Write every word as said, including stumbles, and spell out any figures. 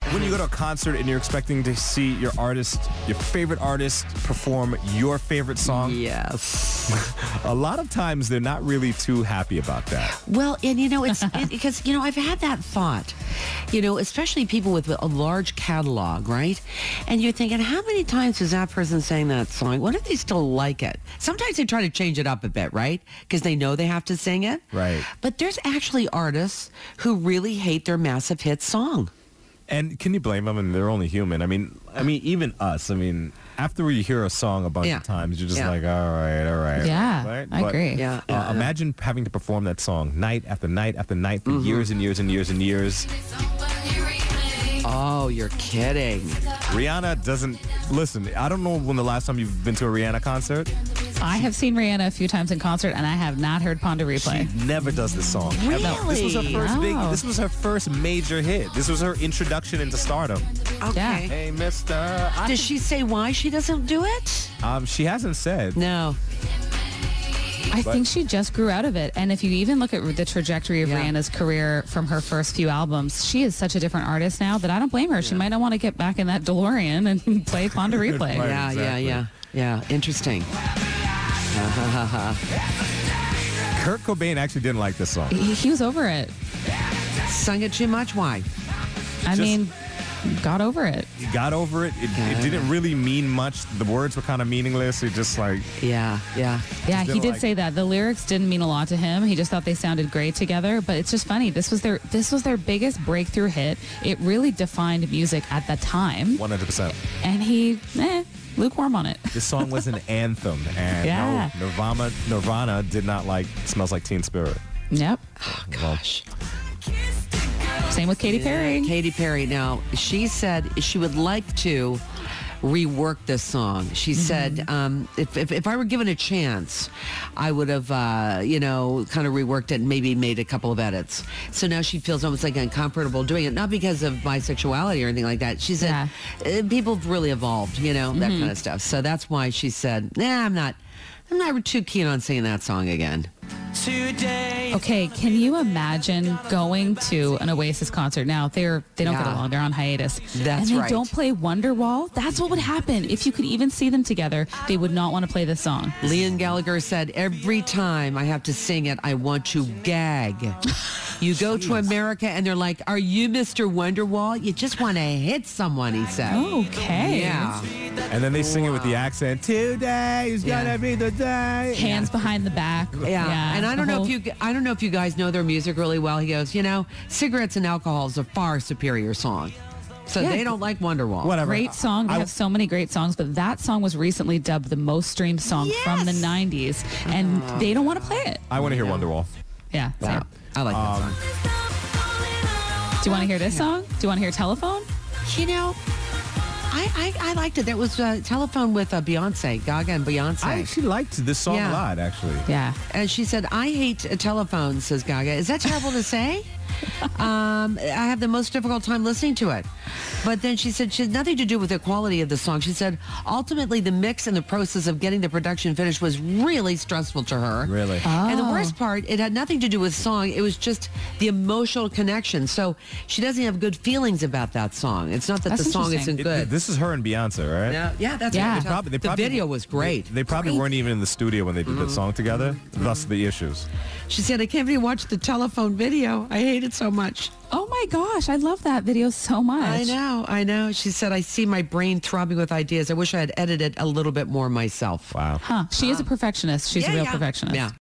When you go to a concert and you're expecting to see your artist, your favorite artist, perform your favorite song, Yes. a lot of times they're not really too happy about that. Well, and you know, it's it, because, you know, I've had that thought, you know, especially people with a large catalog, right? And you're thinking, how many times is that person saying that song? What if they still like it? Sometimes they try to change it up a bit, right? Because they know they have to sing it. Right. But there's actually artists who really hate their massive hit song. And can you blame them? And they're only human. I mean, I mean, even us. I mean, after we hear a song a bunch Yeah. of times, you're just Yeah. like, all right, all right. Yeah, right? I But, agree. Yeah. Uh, yeah. imagine having to perform that song night after night after night for Mm-hmm. years and years and years and years. Oh, you're kidding. Rihanna doesn't listen. I don't know when the last time you've been to a Rihanna concert. I have seen Rihanna a few times in concert, and I have not heard Pon de Replay. She never does this song. Really? Ever. This was her first big. Oh. This was her first major hit. This was her introduction into stardom. Okay. Yeah. Hey, Mister. I- Does she say why she doesn't do it? Um, she hasn't said. No. I think she just grew out of it. And if you even look at the trajectory of Yeah. Rihanna's career from her first few albums, she is such a different artist now that I don't blame her. She might not want to get back in that DeLorean and play Pon de Replay. Right. Yeah, exactly. yeah, yeah. Yeah, interesting. Kurt Cobain actually didn't like this song. He, he was over it. Sung it too much? Why? I Just- mean, got over it. He got over it. It, it didn't really mean much. The words were kind of meaningless. It just like Yeah, yeah. Yeah, Still he did like- say that. The lyrics didn't mean a lot to him. He just thought they sounded great together. But it's just funny. This was their this was their biggest breakthrough hit. It really defined music at the time. one hundred percent. And he, eh, lukewarm on it. This song was an anthem, and Yeah. no, Nirvana, Nirvana did not like "Smells Like Teen Spirit." Yep. Oh, gosh. Same with Katy Perry. Katy Perry. Now, she said she would like to rework this song. She said, um, if, if, if I were given a chance, I would have, uh, you know, kind of reworked it and maybe made a couple of edits. So now she feels almost like uncomfortable doing it, not because of bisexuality or anything like that. She said, uh, people have really evolved, you know, that kind of stuff. So that's why she said, nah, I'm not, I'm not too keen on singing that song again. Okay, can you imagine going to an Oasis concert now? They're they don't get Yeah. along. They're on hiatus. That's and they right. don't play Wonderwall. That's what would happen if you could even see them together. They would not want to play this song. Liam Gallagher said, every time I have to sing it, I want to gag. You go to America and they're like, are you Mister Wonderwall? You just want to hit someone, he said. Okay. Yeah. And then they sing it with the accent. Today is Yeah. gonna be the day. Hands behind the back. Yeah. And I don't the know if whole- you I don't know if you guys know their music really well. He goes, you know, cigarettes and alcohol is a far superior song. So Yeah. they don't like Wonderwall. Whatever. Great song. They I- have so many great songs, but that song was recently dubbed the most streamed song from the Yes. nineties, and they don't want to play it. I want to hear Wonderwall. Yeah. same. Yeah. I like that song. Do you want to hear this song? Do you want to hear Telephone? You know, I, I, I liked it. There was a telephone with uh, Beyonce, Gaga and Beyonce. I actually liked this song Yeah. a lot, actually. Yeah. And she said, I hate a telephone, says Gaga. Is that terrible to say? Um, I have the most difficult time listening to it. But then she said she had nothing to do with the quality of the song. She said, ultimately, the mix and the process of getting the production finished was really stressful to her. Really? And the Oh. worst part, it had nothing to do with song. It was just the emotional connection. So she doesn't have good feelings about that song. It's not that That's the song interesting. isn't It- good. this is her and Beyonce, right? yeah, yeah, that's Yeah. right. They Probably- they the probably- video was great. They probably Great. weren't even in the studio when they did that song together. Thus the issues. She said, I can't even watch the telephone video. I hate it so much. Oh my gosh, I love that video so much. I know, I know. She said, I see my brain throbbing with ideas. I wish I had edited a little bit more myself. Wow. Huh. She is a perfectionist. She's Yeah, a real yeah. perfectionist. Yeah.